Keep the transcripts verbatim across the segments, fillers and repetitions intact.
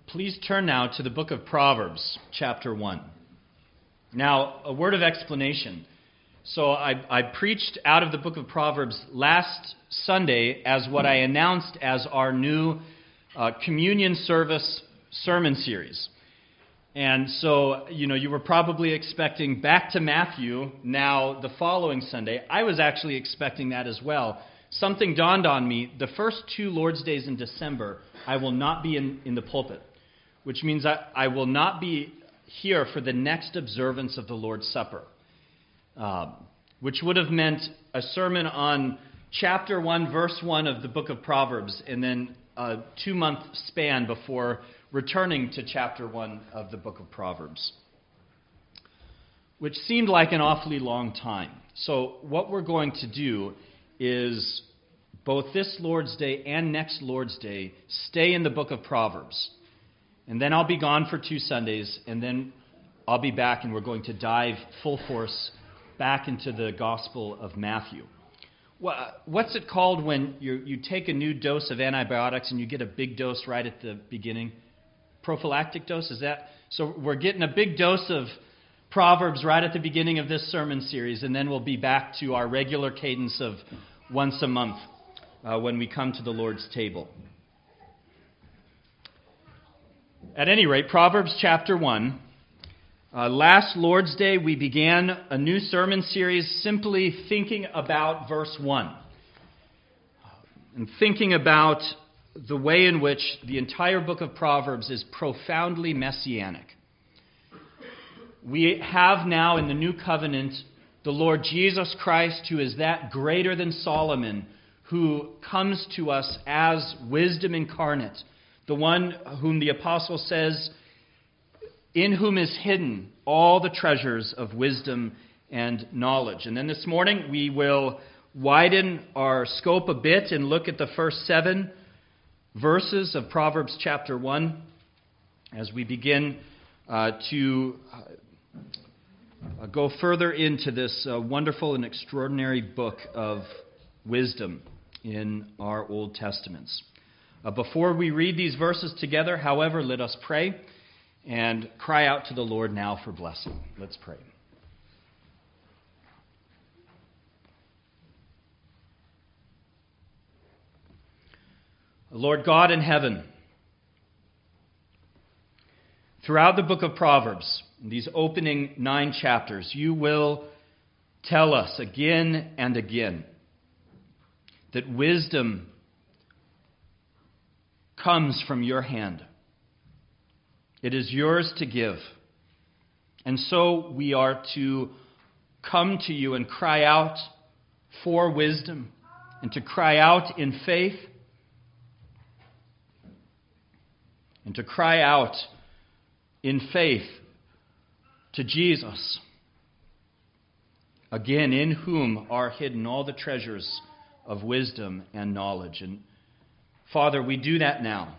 Please turn now to the book of Proverbs, chapter one. Now, a word of explanation. So I, I preached out of the book of Proverbs last Sunday as what I announced as our new uh, communion service sermon series. And so, you know, you were probably expecting back to Matthew now the following Sunday. I was actually expecting that as well. Something dawned on me. The first two Lord's Days in December, I will not be in, in the pulpit, which means I, I will not be here for the next observance of the Lord's Supper, um, which would have meant a sermon on chapter one, verse one of the book of Proverbs, and then a two-month span before returning to chapter one of the book of Proverbs, which seemed like an awfully long time. So what we're going to do is both this Lord's Day and next Lord's Day stay in the book of Proverbs. And then I'll be gone for two Sundays, and then I'll be back, and we're going to dive full force back into the Gospel of Matthew. What's it called when you you take a new dose of antibiotics and you get a big dose right at the beginning? Prophylactic dose, is that? So we're getting a big dose of Proverbs right at the beginning of this sermon series, and then we'll be back to our regular cadence of once a month uh, when we come to the Lord's table. At any rate, Proverbs chapter one. Uh, last Lord's Day, we began a new sermon series simply thinking about verse one. And thinking about the way in which the entire book of Proverbs is profoundly messianic. We have now in the new covenant the Lord Jesus Christ, who is that greater than Solomon, who comes to us as wisdom incarnate. The one whom the apostle says, in whom is hidden all the treasures of wisdom and knowledge. And then this morning we will widen our scope a bit and look at the first seven verses of Proverbs chapter one as we begin uh, to uh, go further into this uh, wonderful and extraordinary book of wisdom in our Old Testaments. Uh, before we read these verses together, however, let us pray and cry out to the Lord now for blessing. Let's pray. Lord God in heaven, throughout the book of Proverbs, in these opening nine chapters, you will tell us again and again that wisdom comes from your hand. It is yours to give. And so we are to come to you and cry out for wisdom and to cry out in faith and to cry out in faith to Jesus, again, in whom are hidden all the treasures of wisdom and knowledge. And Father, we do that now.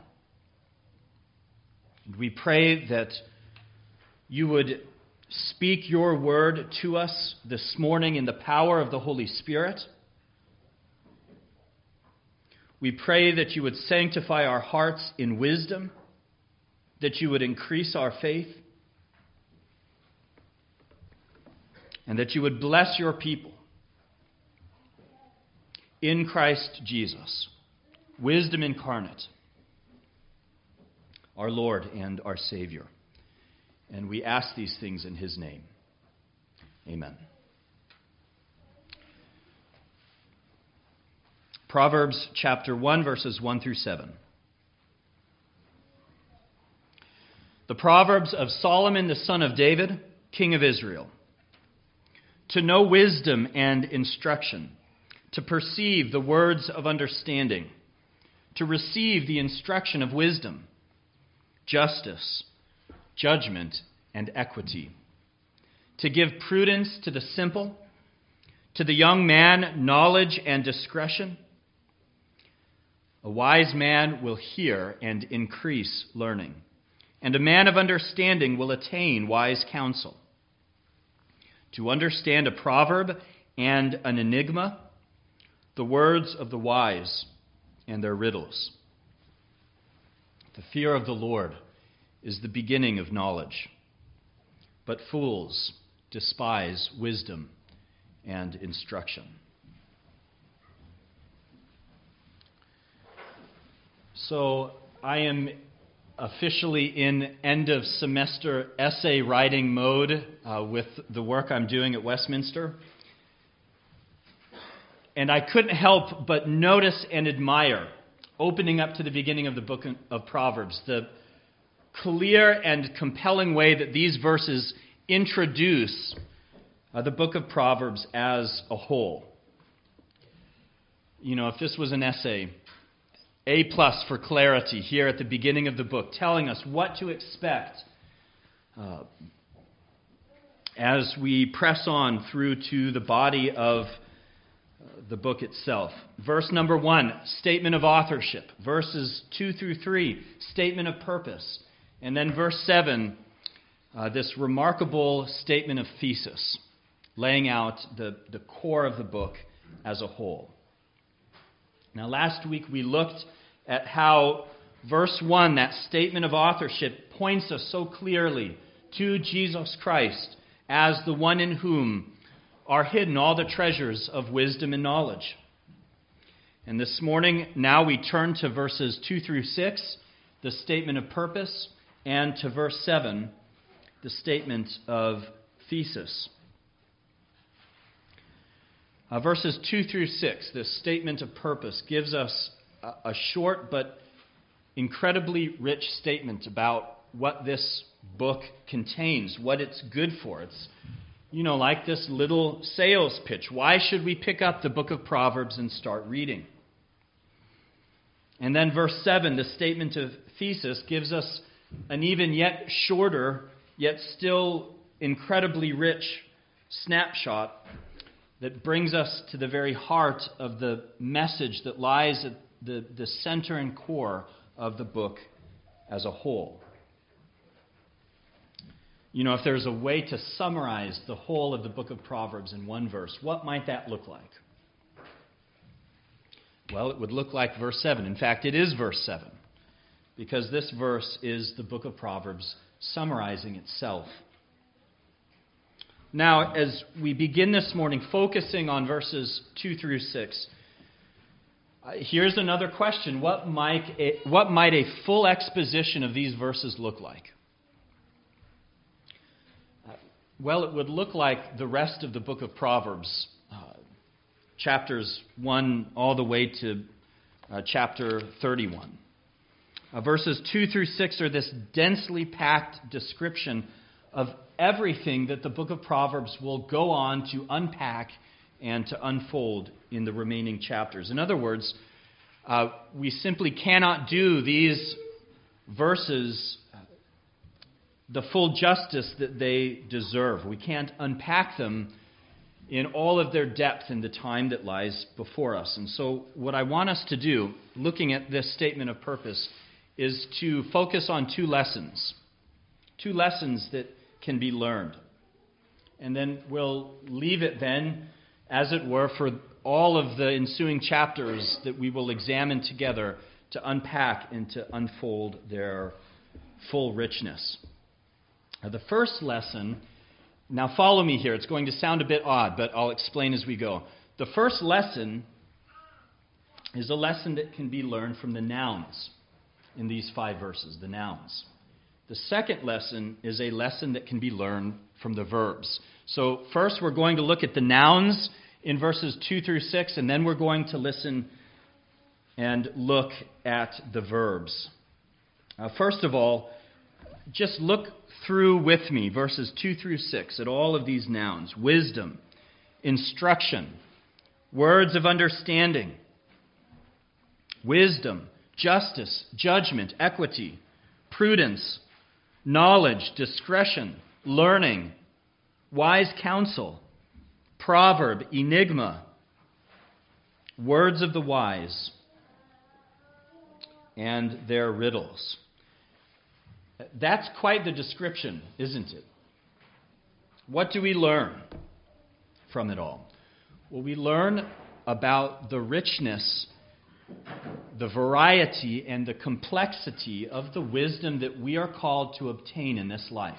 We pray that you would speak your word to us this morning in the power of the Holy Spirit. We pray that you would sanctify our hearts in wisdom, that you would increase our faith, and that you would bless your people in Christ Jesus, wisdom incarnate, our Lord and our Savior. And we ask these things in his name. Amen. Proverbs chapter one, verses one through seven. The Proverbs of Solomon, the son of David, king of Israel. To know wisdom and instruction, to perceive the words of understanding, to receive the instruction of wisdom, justice, judgment, and equity, to give prudence to the simple, to the young man knowledge and discretion. A wise man will hear and increase learning, and a man of understanding will attain wise counsel. To understand a proverb and an enigma, the words of the wise and their riddles. The fear of the Lord is the beginning of knowledge, but fools despise wisdom and instruction. So I am officially in end of semester essay writing mode uh, with the work I'm doing at Westminster. And I couldn't help but notice and admire, opening up to the beginning of the book of Proverbs, the clear and compelling way that these verses introduce uh, the book of Proverbs as a whole. You know, if this was an essay, A plus for clarity here at the beginning of the book, telling us what to expect uh, as we press on through to the body of the book itself. Verse number one, statement of authorship. Verses two through three, statement of purpose. And then verse seven, uh, this remarkable statement of thesis, laying out the, the core of the book as a whole. Now, last week we looked at how verse one, that statement of authorship, points us so clearly to Jesus Christ as the one in whom are hidden all the treasures of wisdom and knowledge. And this morning, now we turn to verses two through six, the statement of purpose, and to verse seven, the statement of thesis. Uh, verses two through six, this statement of purpose, gives us a, a short but incredibly rich statement about what this book contains, what it's good for. It's You know, like this little sales pitch. Why should we pick up the book of Proverbs and start reading? And then verse seven, the statement of thesis, gives us an even yet shorter, yet still incredibly rich snapshot that brings us to the very heart of the message that lies at the, the center and core of the book as a whole. You know, if there's a way to summarize the whole of the book of Proverbs in one verse, what might that look like? Well, it would look like verse seven. In fact, it is verse seven, because this verse is the book of Proverbs summarizing itself. Now, as we begin this morning focusing on verses two through six, uh, here's another question. What might a, what might a full exposition of these verses look like? Well, it would look like the rest of the book of Proverbs, uh, chapters one all the way to uh, chapter thirty-one. Uh, verses two through six are this densely packed description of everything that the book of Proverbs will go on to unpack and to unfold in the remaining chapters. In other words, uh, we simply cannot do these verses the full justice that they deserve. We can't unpack them in all of their depth in the time that lies before us. And so what I want us to do, looking at this statement of purpose, is to focus on two lessons. Two lessons that can be learned. And then we'll leave it then, as it were, for all of the ensuing chapters that we will examine together to unpack and to unfold their full richness. Now, the first lesson, now follow me here. It's going to sound a bit odd, but I'll explain as we go. The first lesson is a lesson that can be learned from the nouns in these five verses, the nouns. The second lesson is a lesson that can be learned from the verbs. So first we're going to look at the nouns in verses two through six, and then we're going to listen and look at the verbs. Uh, first of all, just look through with me verses two through six at all of these nouns. Wisdom, instruction, words of understanding, wisdom, justice, judgment, equity, prudence, knowledge, discretion, learning, wise counsel, proverb, enigma, words of the wise, and their riddles. That's quite the description, isn't it? What do we learn from it all? Well, we learn about the richness the variety and the complexity of the wisdom that we are called to obtain in this life.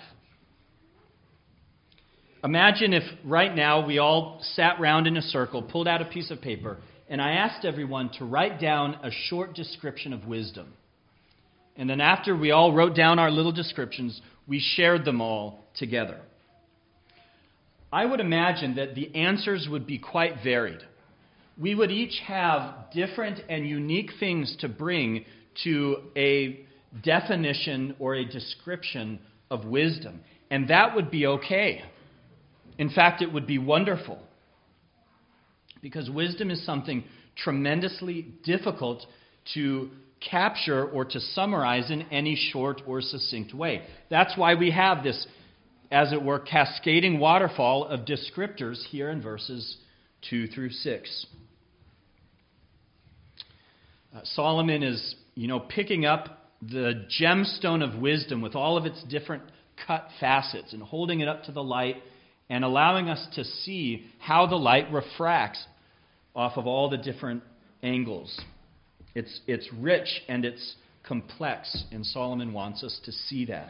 Imagine if right now we all sat round in a circle, pulled out a piece of paper, and I asked everyone to write down a short description of wisdom. And then after we all wrote down our little descriptions, we shared them all together. I would imagine that the answers would be quite varied. We would each have different and unique things to bring to a definition or a description of wisdom. And that would be okay. In fact, it would be wonderful. Because wisdom is something tremendously difficult to capture or to summarize in any short or succinct way. That's why we have this, as it were, cascading waterfall of descriptors here in verses two through six. Uh, Solomon is, you know, picking up the gemstone of wisdom with all of its different cut facets and holding it up to the light and allowing us to see how the light refracts off of all the different angles. It's, it's rich and it's complex, and Solomon wants us to see that.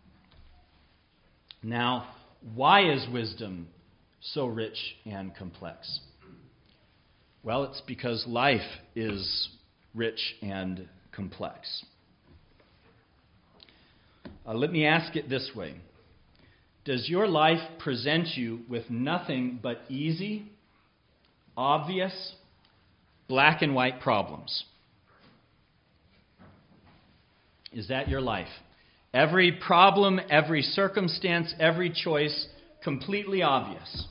Now, why is wisdom so rich and complex? Well, it's because life is rich and complex. Uh, let me ask it this way. Does your life present you with nothing but easy, obvious, black and white problems? Is that your life? Every problem, every circumstance, every choice, completely obvious.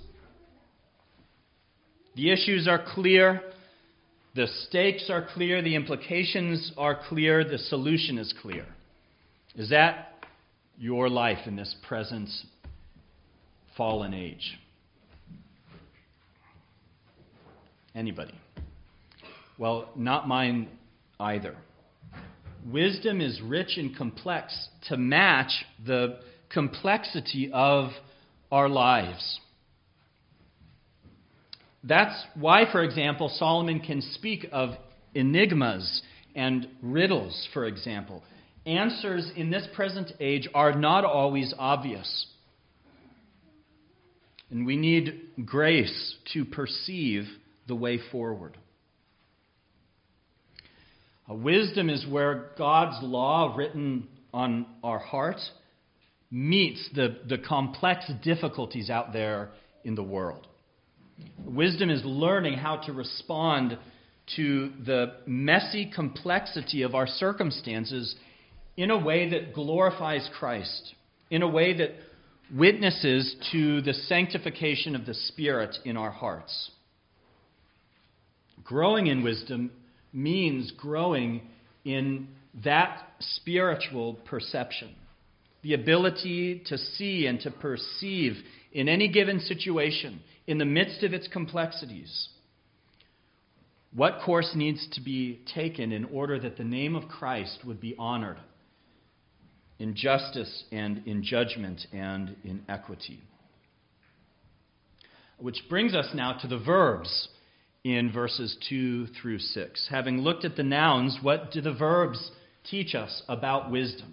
The issues are clear, the stakes are clear, the implications are clear, the solution is clear. Is that your life in this present fallen age? Anybody? Well, not mine either. Wisdom is rich and complex to match the complexity of our lives. That's why, for example, Solomon can speak of enigmas and riddles, for example. Answers in this present age are not always obvious. And we need grace to perceive the way forward. Uh, wisdom is where God's law written on our heart meets the, the complex difficulties out there in the world. Wisdom is learning how to respond to the messy complexity of our circumstances in a way that glorifies Christ, in a way that witnesses to the sanctification of the Spirit in our hearts. Growing in wisdom means growing in that spiritual perception, the ability to see and to perceive in any given situation, in the midst of its complexities, what course needs to be taken in order that the name of Christ would be honored in justice and in judgment and in equity. Which brings us now to the verbs in verses two through six. Having looked at the nouns, what do the verbs teach us about wisdom?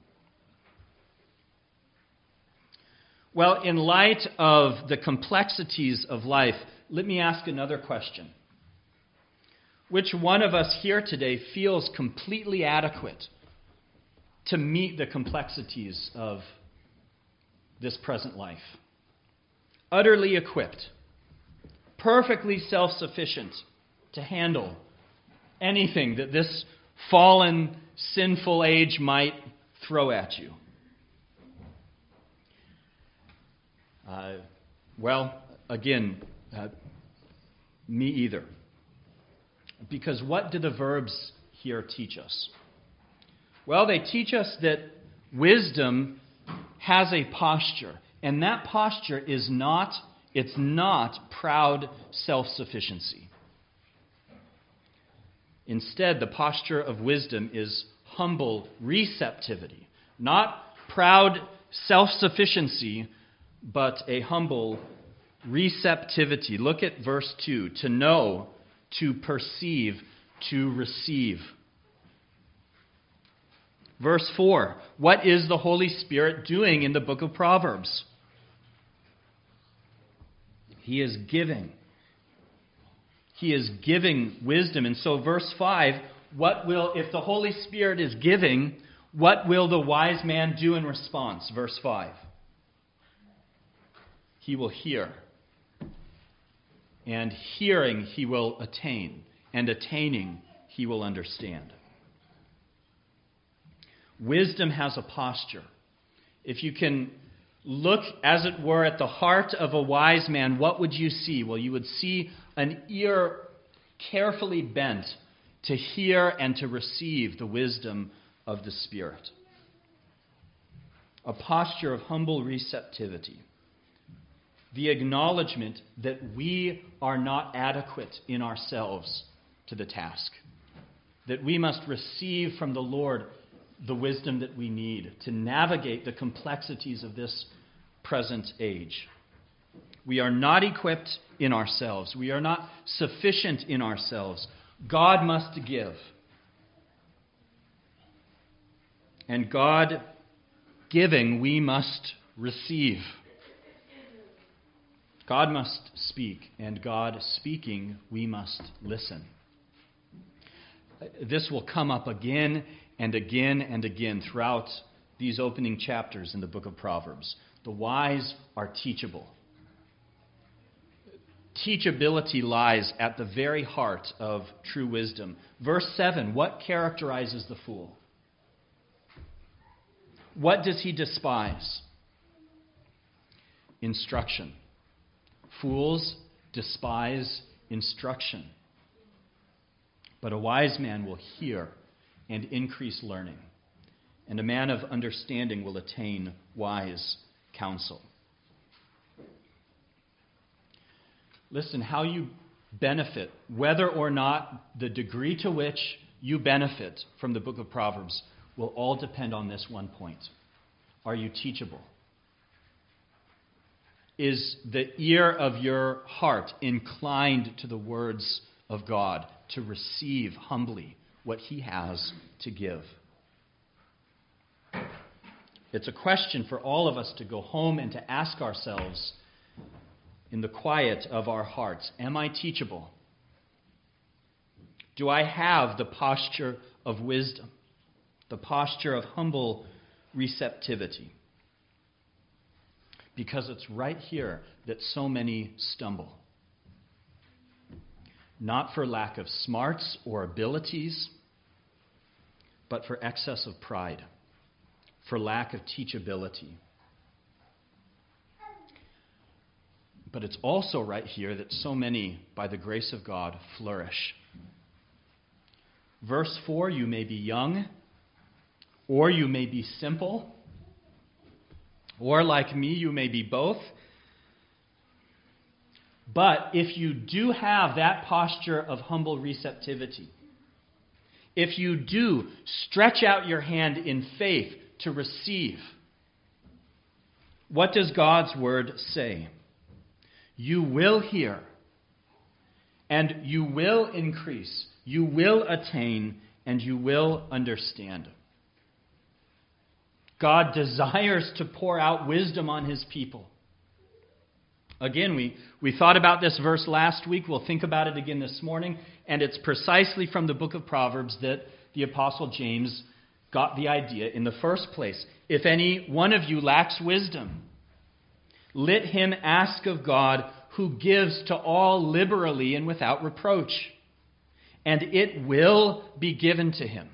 Well, in light of the complexities of life, let me ask another question. Which one of us here today feels completely adequate to meet the complexities of this present life? Utterly equipped, perfectly self-sufficient to handle anything that this fallen, sinful age might throw at you. Uh, well, again, uh, me either. Because what do the verbs here teach us? Well, they teach us that wisdom has a posture, and that posture is not, it's not proud self-sufficiency. Instead, the posture of wisdom is humble receptivity, not proud self-sufficiency, but a humble receptivity. Look at verse two. To know, to perceive, to receive. Verse four, what is the Holy Spirit doing in the book of Proverbs? He is giving. He is giving wisdom. And so verse five, what will, if the Holy Spirit is giving, what will the wise man do in response? Verse five. He will hear. And hearing he will attain. And attaining he will understand. Wisdom has a posture. If you can look, as it were, at the heart of a wise man, what would you see? Well, you would see an ear carefully bent to hear and to receive the wisdom of the Spirit. A posture of humble receptivity. The acknowledgement that we are not adequate in ourselves to the task. That we must receive from the Lord the wisdom that we need to navigate the complexities of this present age. We are not equipped in ourselves. We are not sufficient in ourselves. God must give. And God giving, we must receive. God must speak, and God speaking, we must listen. This will come up again and again and again throughout these opening chapters in the book of Proverbs. The wise are teachable. Teachability lies at the very heart of true wisdom. Verse seven, what characterizes the fool? What does he despise? Instruction. Fools despise instruction. But a wise man will hear and increase learning, and a man of understanding will attain wise counsel. Listen, how you benefit, whether or not the degree to which you benefit from the book of Proverbs, will all depend on this one point. Are you teachable? Is the ear of your heart inclined to the words of God, to receive humbly what He has to give? It's a question for all of us to go home and to ask ourselves in the quiet of our hearts. Am I teachable? Do I have the posture of wisdom, the posture of humble receptivity? Because it's right here that so many stumble. Not for lack of smarts or abilities, but for excess of pride, for lack of teachability. But it's also right here that so many, by the grace of God, flourish. Verse four, you may be young, or you may be simple, or like me, you may be both. But if you do have that posture of humble receptivity, if you do stretch out your hand in faith to receive, what does God's word say? You will hear, and you will increase, you will attain, and you will understand. God desires to pour out wisdom on His people. Again, we, we thought about this verse last week. We'll think about it again this morning. And it's precisely from the book of Proverbs that the Apostle James got the idea in the first place. If any one of you lacks wisdom, let him ask of God, who gives to all liberally and without reproach, and it will be given to him.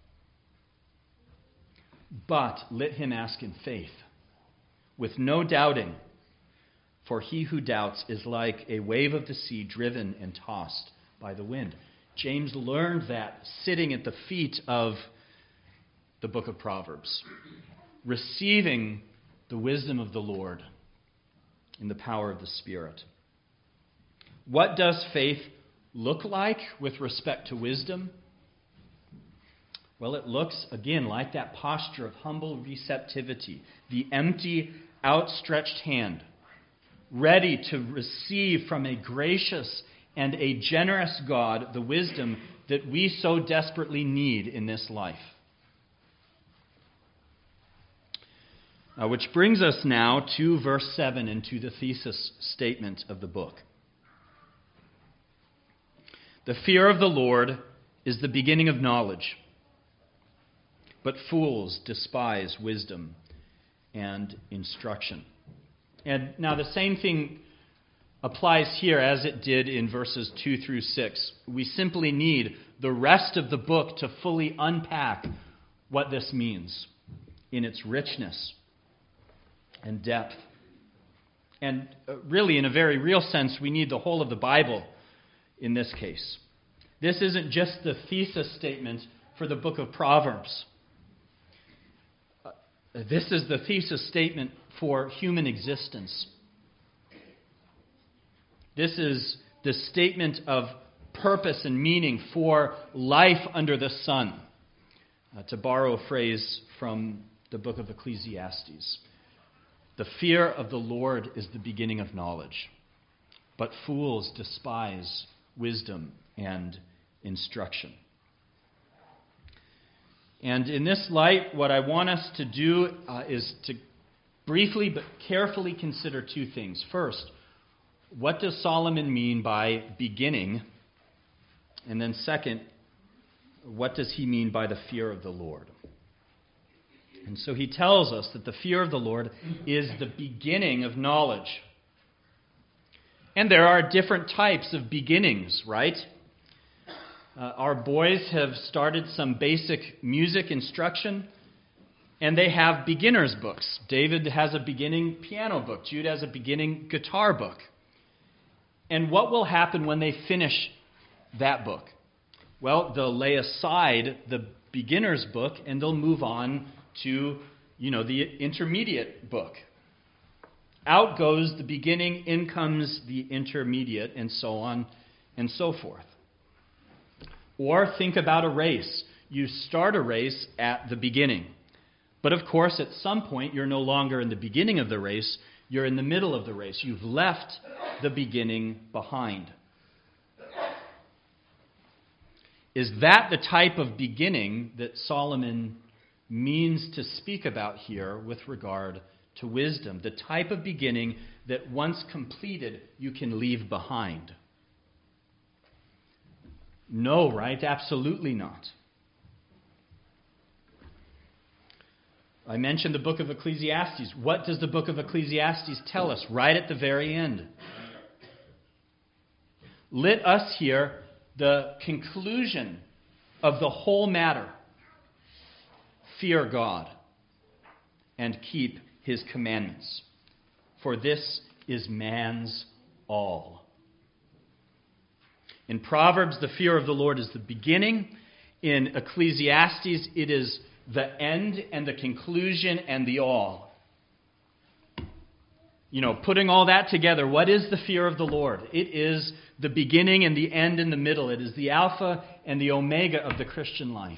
But let him ask in faith, with no doubting. For he who doubts is like a wave of the sea driven and tossed by the wind. James learned that sitting at the feet of the book of Proverbs, receiving the wisdom of the Lord in the power of the Spirit. What does faith look like with respect to wisdom? Well, it looks, again, like that posture of humble receptivity, the empty, outstretched hand, ready to receive from a gracious and a generous God the wisdom that we so desperately need in this life. Uh, which brings us now to verse seven and to the thesis statement of the book. The fear of the Lord is the beginning of knowledge, but fools despise wisdom and instruction. And now the same thing applies here as it did in verses two through six. We simply need the rest of the book to fully unpack what this means in its richness and depth. And really, in a very real sense, we need the whole of the Bible in this case. This isn't just the thesis statement for the book of Proverbs. This is the thesis statement for human existence. This is the statement of purpose and meaning for life under the sun, uh, to borrow a phrase from the book of Ecclesiastes. The fear of the Lord is the beginning of knowledge, but fools despise wisdom and instruction. And in this light, what I want us to do uh, is to briefly but carefully consider two things. First, what does Solomon mean by beginning? And then second, what does he mean by the fear of the Lord? And so he tells us that the fear of the Lord is the beginning of knowledge. And there are different types of beginnings, right? Uh, our boys have started some basic music instruction, and they have beginner's books. David has a beginning piano book. Jude has a beginning guitar book. And what will happen when they finish that book? Well, they'll lay aside the beginner's book, and they'll move on to, you know, the intermediate book. Out goes the beginning, in comes the intermediate, and so on and so forth. Or think about a race. You start a race at the beginning. But of course, at some point, you're no longer in the beginning of the race. You're in the middle of the race. You've left the beginning behind. Is that the type of beginning that Solomon means to speak about here with regard to wisdom? The type of beginning that once completed, you can leave behind? No, right? Absolutely not. I mentioned the book of Ecclesiastes. What does the book of Ecclesiastes tell us right at the very end? Let us hear the conclusion of the whole matter. Fear God and keep his commandments, for this is man's all. In Proverbs, the fear of the Lord is the beginning. In Ecclesiastes, it is the end and the conclusion and the all. You know, putting all that together, what is the fear of the Lord? It is the beginning and the end in the middle. It is the Alpha and the Omega of the Christian life.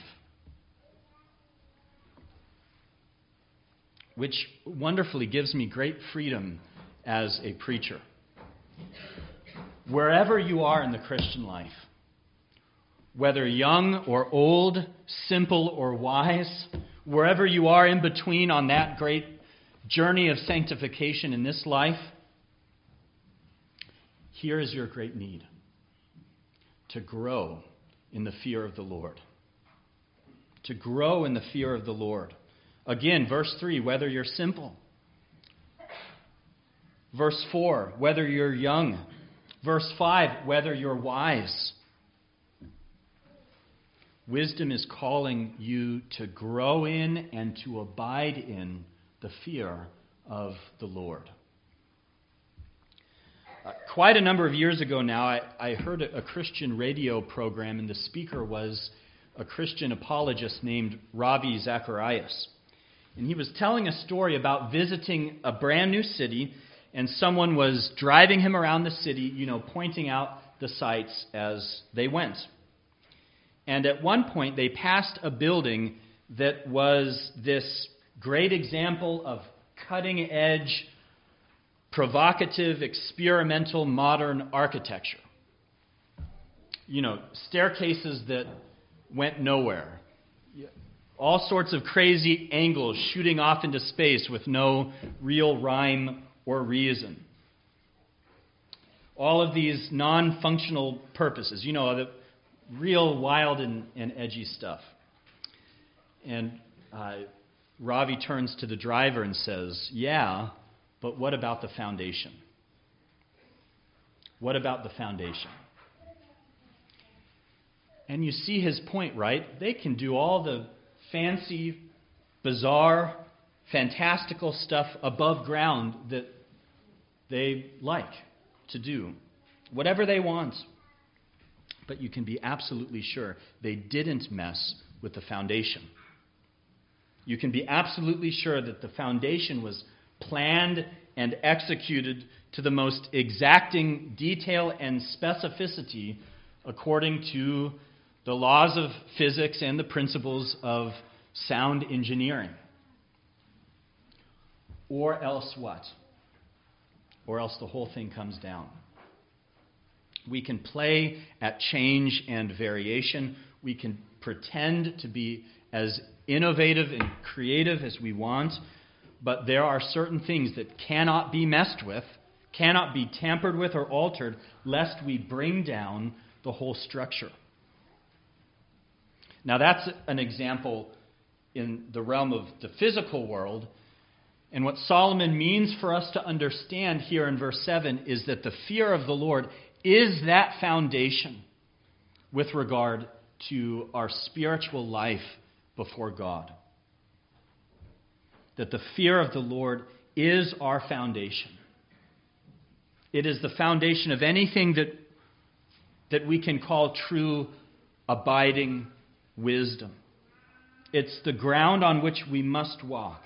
Which wonderfully gives me great freedom as a preacher. Wherever you are in the Christian life, whether young or old, simple or wise, wherever you are in between on that great journey of sanctification in this life, here is your great need: to grow in the fear of the Lord. To grow in the fear of the Lord. Again, verse three, whether you're simple. Verse four, whether you're young. Verse five, whether you're wise. Wisdom is calling you to grow in and to abide in the fear of the Lord. Uh, quite a number of years ago now, I, I heard a, a Christian radio program, and the speaker was a Christian apologist named Ravi Zacharias. And he was telling a story about visiting a brand new city, and someone was driving him around the city, you know, pointing out the sights as they went. And at one point, they passed a building that was this great example of cutting-edge, provocative, experimental, modern architecture. you know, staircases that went nowhere. All sorts of crazy angles shooting off into space with no real rhyme or reason. All of these non-functional purposes, you know, the real wild and, and edgy stuff. And uh, Ravi turns to the driver and says, yeah, but what about the foundation? What about the foundation? And you see his point, right? They can do all the fancy, bizarre, fantastical stuff above ground that they like to do. Whatever they want. But you can be absolutely sure they didn't mess with the foundation. You can be absolutely sure that the foundation was planned and executed to the most exacting detail and specificity according to the laws of physics and the principles of sound engineering. Or else what? Or else the whole thing comes down. We can play at change and variation. We can pretend to be as innovative and creative as we want, but there are certain things that cannot be messed with, cannot be tampered with or altered, lest we bring down the whole structure. Now that's an example in the realm of the physical world. And what Solomon means for us to understand here in verse seven is that the fear of the Lord is that foundation with regard to our spiritual life before God. That the fear of the Lord is our foundation. It is the foundation of anything that, that we can call true abiding wisdom. It's the ground on which we must walk.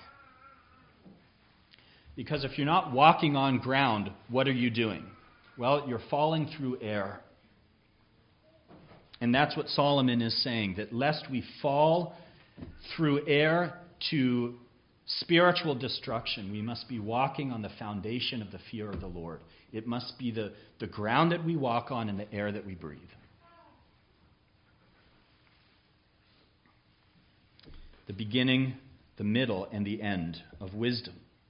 Because if you're not walking on ground, what are you doing? Well, you're falling through air. And that's what Solomon is saying, that lest we fall through air to spiritual destruction, we must be walking on the foundation of the fear of the Lord. It must be the, the ground that we walk on and the air that we breathe. The beginning, the middle, and the end of wisdom.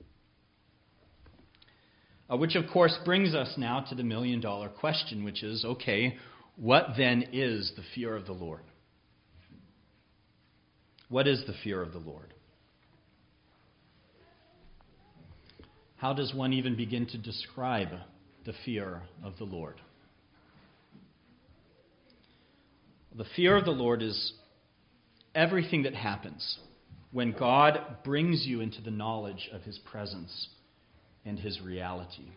Uh, which, of course, brings us now to the million-dollar question, which is, okay, what then is the fear of the Lord? What is the fear of the Lord? How does one even begin to describe the fear of the Lord? The fear of the Lord is everything that happens when God brings you into the knowledge of His presence and His reality.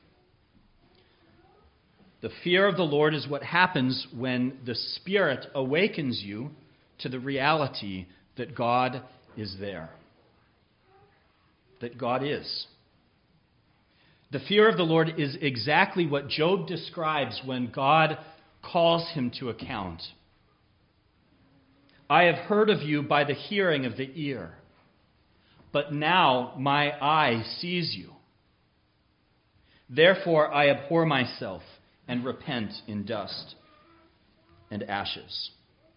The fear of the Lord is what happens when the Spirit awakens you to the reality that God is there. That God is. The fear of the Lord is exactly what Job describes when God calls him to account. I have heard of you by the hearing of the ear, but now my eye sees you. Therefore I abhor myself and repent in dust and ashes.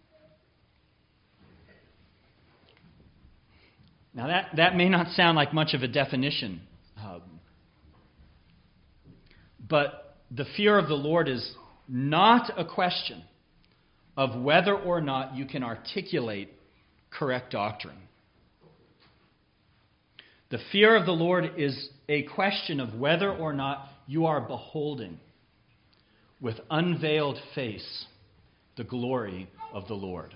Now that, that may not sound like much of a definition, uh, but the fear of the Lord is not a question of whether or not you can articulate correct doctrine. The fear of the Lord is a question of whether or not you are beholding with unveiled face the glory of the Lord.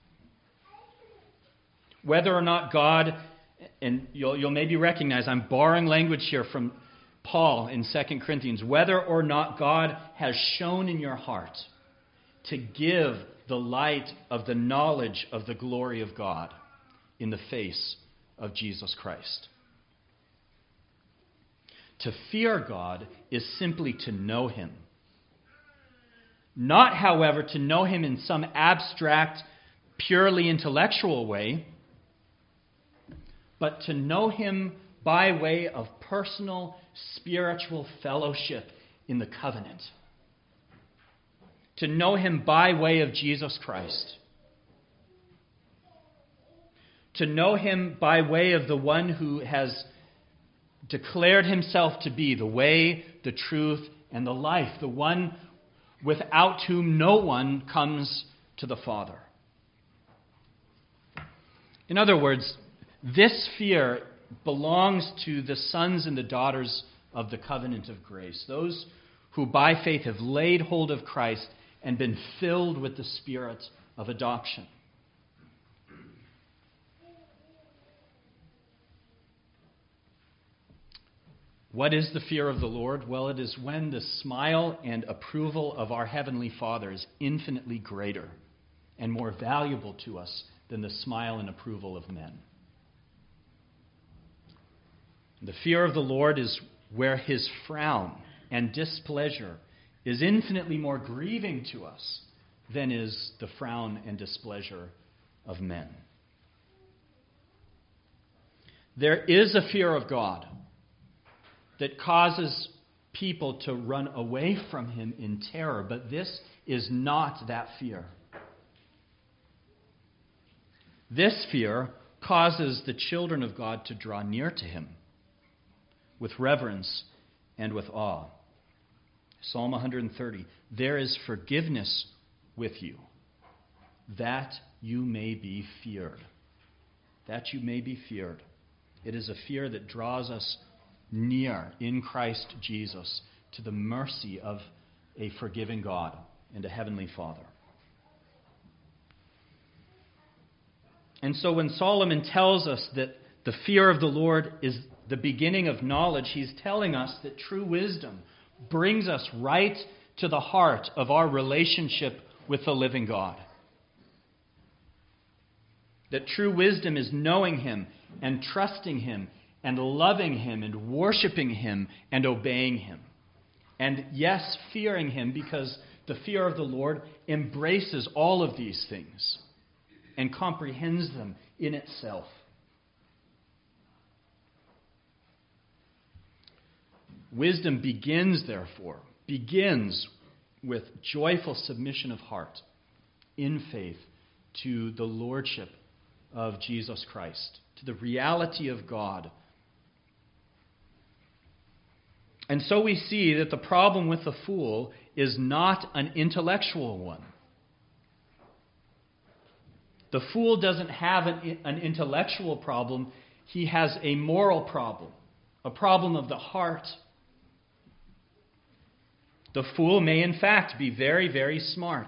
Whether or not God, and you'll, you'll maybe recognize I'm borrowing language here from Paul in Second Corinthians, whether or not God has shown in your heart to give the light of the knowledge of the glory of God in the face of Jesus Christ. To fear God is simply to know Him. Not, however, to know Him in some abstract, purely intellectual way, but to know Him by way of personal spiritual fellowship in the covenant. to know him by way of Jesus Christ, to know him by way of the one who has declared himself to be the way, the truth, and the life, the one without whom no one comes to the Father. In other words, this fear belongs to the sons and the daughters of the covenant of grace, those who by faith have laid hold of Christ and been filled with the Spirit of adoption. What is the fear of the Lord? Well, it is when the smile and approval of our Heavenly Father is infinitely greater and more valuable to us than the smile and approval of men. The fear of the Lord is where his frown and displeasure is infinitely more grieving to us than is the frown and displeasure of men. There is a fear of God that causes people to run away from him in terror, but this is not that fear. This fear causes the children of God to draw near to him with reverence and with awe. Psalm one thirty, there is forgiveness with you, that you may be feared. That you may be feared. It is a fear that draws us near in Christ Jesus to the mercy of a forgiving God and a heavenly Father. And so when Solomon tells us that the fear of the Lord is the beginning of knowledge, he's telling us that true wisdom brings us right to the heart of our relationship with the living God. That true wisdom is knowing him and trusting him and loving him and worshiping him and obeying him. And yes, fearing him, because the fear of the Lord embraces all of these things and comprehends them in itself. Wisdom begins, therefore, begins with joyful submission of heart in faith to the lordship of Jesus Christ, to the reality of God. And so we see that the problem with the fool is not an intellectual one. The fool doesn't have an, an intellectual problem. He has a moral problem, a problem of the heart. The fool may, in fact, be very, very smart,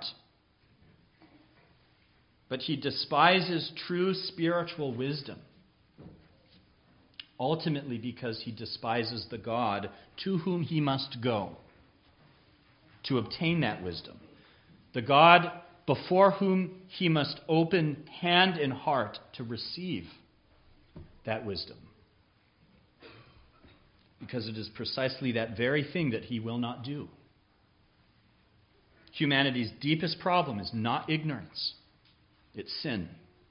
but he despises true spiritual wisdom, ultimately because he despises the God to whom he must go to obtain that wisdom, the God before whom he must open hand and heart to receive that wisdom, because it is precisely that very thing that he will not do. Humanity's deepest problem is not ignorance, it's sin.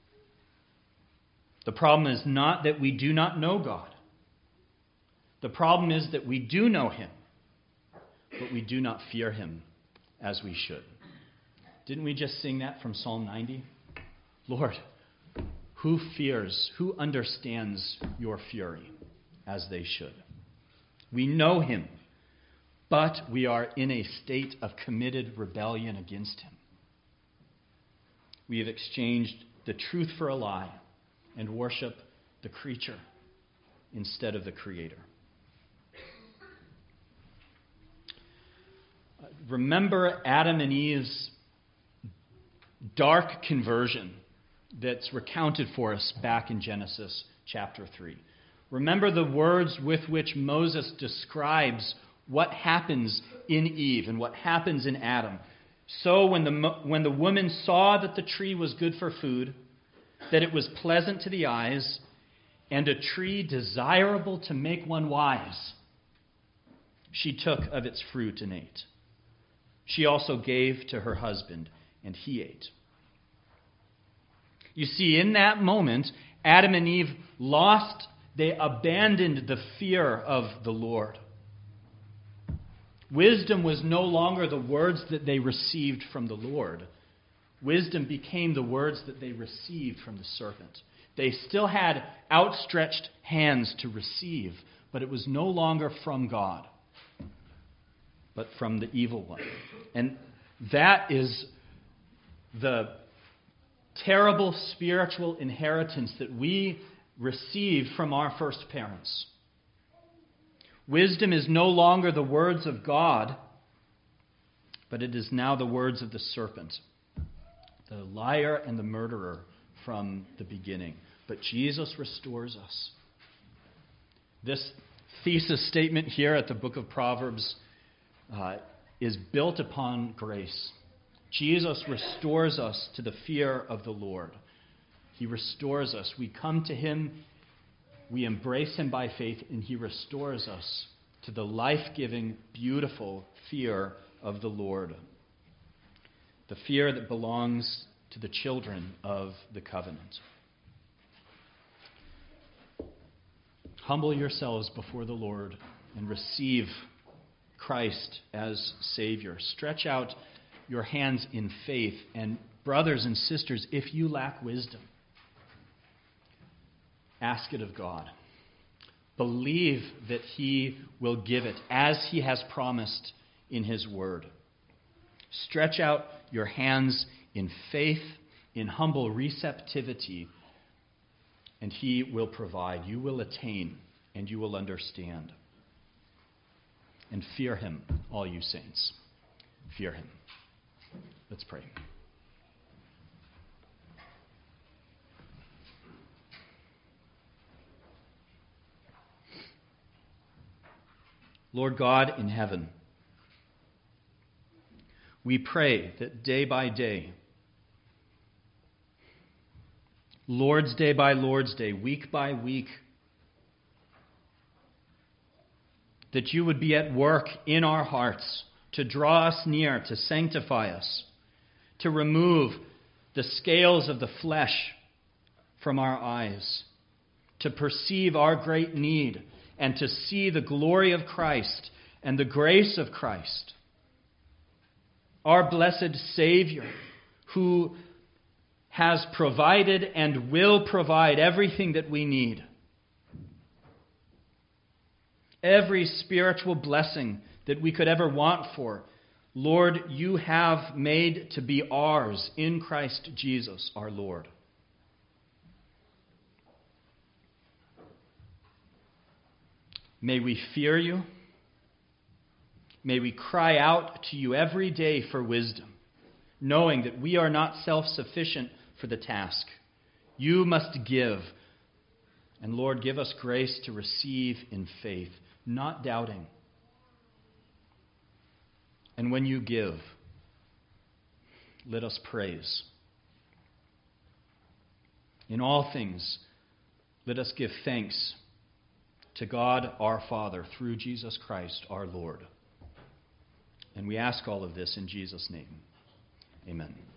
The problem is not that we do not know God. The problem is that we do know him, but we do not fear him as we should. Didn't we just sing that from Psalm ninety? Lord, who fears, who understands your fury as they should? We know him, but we are in a state of committed rebellion against him. We have exchanged the truth for a lie and worship the creature instead of the Creator. Remember Adam and Eve's dark conversion that's recounted for us back in Genesis chapter three. Remember the words with which Moses describes what happens in Eve and what happens in Adam. So when the, when the woman saw that the tree was good for food, that it was pleasant to the eyes, and a tree desirable to make one wise, she took of its fruit and ate. She also gave to her husband, and he ate. You see, in that moment, Adam and Eve lost, they abandoned the fear of the Lord. Wisdom was no longer the words that they received from the Lord. Wisdom became the words that they received from the serpent. They still had outstretched hands to receive, but it was no longer from God, but from the evil one. And that is the terrible spiritual inheritance that we received from our first parents. Wisdom is no longer the words of God, but it is now the words of the serpent, the liar and the murderer from the beginning. But Jesus restores us. This thesis statement here at the book of Proverbs uh, is built upon grace. Jesus restores us to the fear of the Lord. He restores us. We come to him, we embrace him by faith, and he restores us to the life-giving, beautiful fear of the Lord. The fear that belongs to the children of the covenant. Humble yourselves before the Lord and receive Christ as Savior. Stretch out your hands in faith. And brothers and sisters, if you lack wisdom, ask it of God. Believe that he will give it as he has promised in his word. Stretch out your hands in faith, in humble receptivity, and he will provide. You will attain, and you will understand. And fear him, all you saints. Fear him. Let's pray. Lord God in heaven, we pray that day by day, Lord's Day by Lord's Day, week by week, that you would be at work in our hearts to draw us near, to sanctify us, to remove the scales of the flesh from our eyes, to perceive our great need, and to see the glory of Christ and the grace of Christ, our blessed Savior, who has provided and will provide everything that we need. Every spiritual blessing that we could ever want for, Lord, you have made to be ours in Christ Jesus, our Lord. May we fear you. May we cry out to you every day for wisdom, knowing that we are not self-sufficient for the task. You must give. And Lord, give us grace to receive in faith, not doubting. And when you give, let us praise. In all things, let us give thanks to God our Father through Jesus Christ our Lord. And we ask all of this in Jesus' name. Amen.